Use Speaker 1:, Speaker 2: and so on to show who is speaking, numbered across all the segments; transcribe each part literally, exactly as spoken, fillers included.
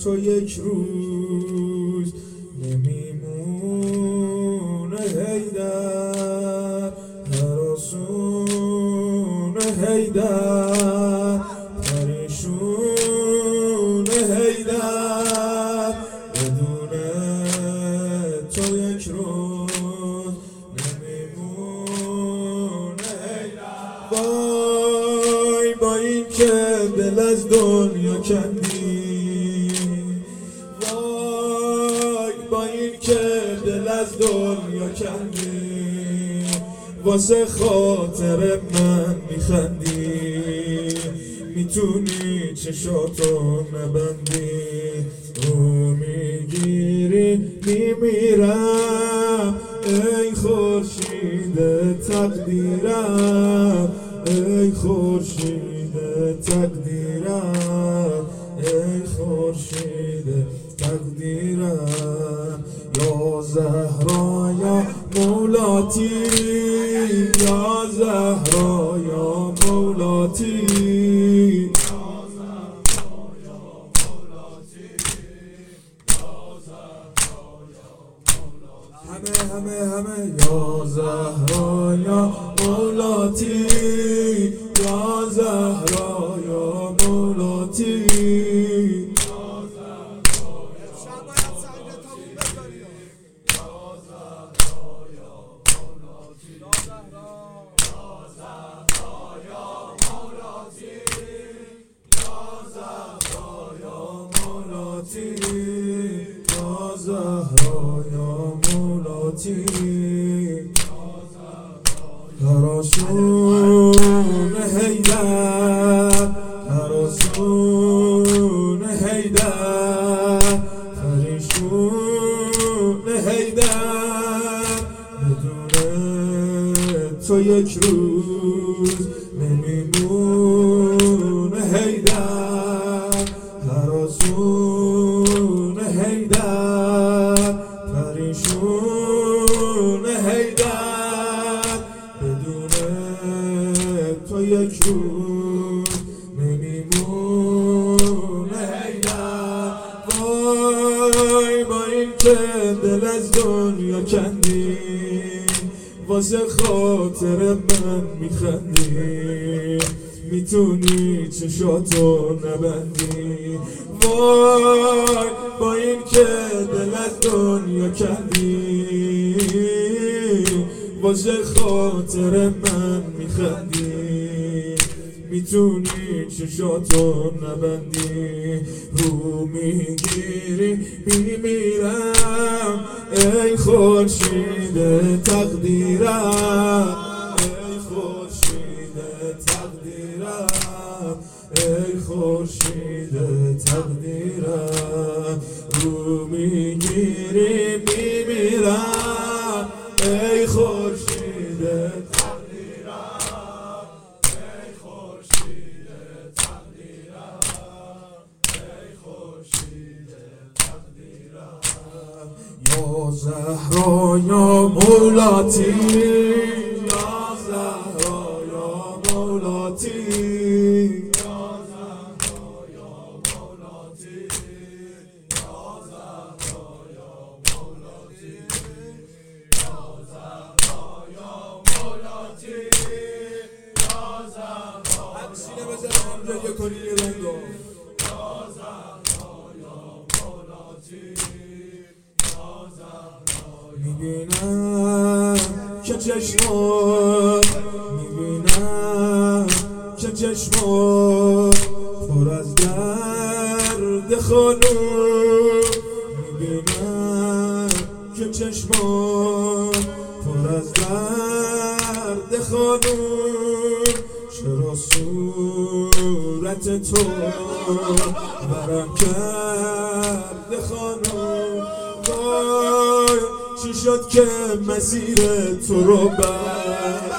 Speaker 1: تو یک روز نمیمونه حیدر، هراسون حیدر، پریشون حیدر، بدون تو یک روز نمیمونه حیدر. وای با این که دل از دنیا کندی، وای با این که دل از دنیا کندی، واسه خاطر من میخندی، میتونی چشاتو نبندی، رو میگیری میمیرم ای خورشید تقدیرم، ای خورشید تقدیرم، ای خورشید تقدیرم. یا زهرا یا مولاتی، یا زهرا یا مولاتی، همه همه همه یا زهرا یا مولاتی، یا زهرا یا مولاتی. یا زهرا یا مولاتی، هراسون حیدر، هراسون حیدر، پریشون حیدر، بدون تو یک روز نمیمونه حیدر، هراسون حیدر، پریشون حیدر، بدون تو یک روز نمیمونه حیدر. وای با این که دل از دنیا کندی، واسه خاطر من میخندی، میتونی چشاتو نبندی. وای با این که دل از دنیا کندی، واسه خاطر من میخندی، میتونی چشاتو نبندی، رو میگیری میمیرم ای خورشید تقدیرم، ای خورشید تقدیرم، ای خورشید تقدیرم، رو میگیری میمیرم ای خورشید تقدیرم، ای خورشید تقدیرم، ای خورشید تقدیرم. یا زهرا یا مولاتی، یا زهرا یا مولاتی، یه کنی یه رنگو. یا زهرا یا مولاتی، یا زهرا میبینم که چشمات، میبینم که چشمات پر از درد خانوم، میبینم که چشمات پر از درد خانوم، چرا صورت تو برم کرده خانوم. وای چی شد که مسیر تو رو بر،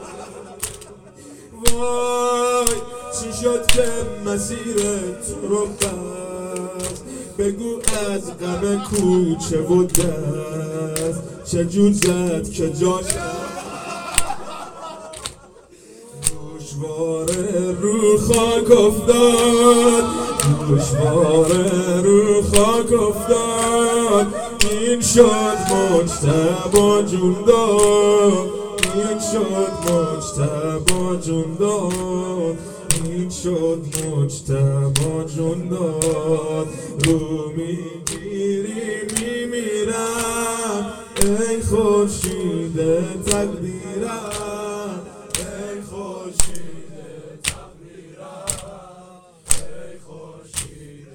Speaker 1: وای چی شد که مسیر تو رو بر، بگو از غم کوچه و دست چجور زد که جاش دشواره رو خاک افتاد. گوشواره رو خاک افتاد این شد مجتبی جون داد این شد مجتبی جون داد این شد مجتبی جون داد رو میگیری میمیرم ای خورشید تقدیرم ای خورشید تقدیرم ای خورشید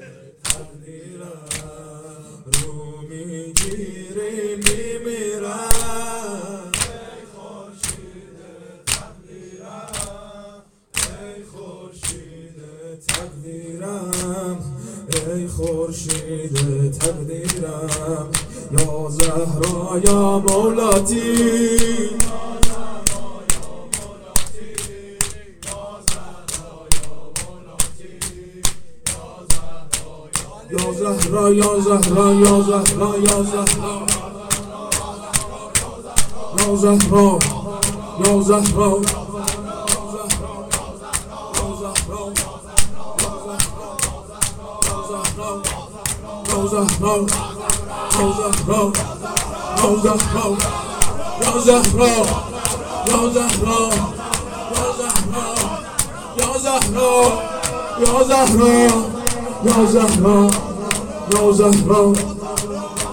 Speaker 1: تقدیرم رو میگیری میمیرم ای خورشید تقدیرم ای خورشید تقدیرم ای خورشید تقدیرم یا زهرا یا مولاتی یا زهرا یا زهرا یا زهرا یا زهرا یا زهرا یا زهرا یا زهرا یا زهرا یا زهرا یا زهرا یا زهرا یا زهرا یا زهرا یا زهرا یا زهرا یا زهرا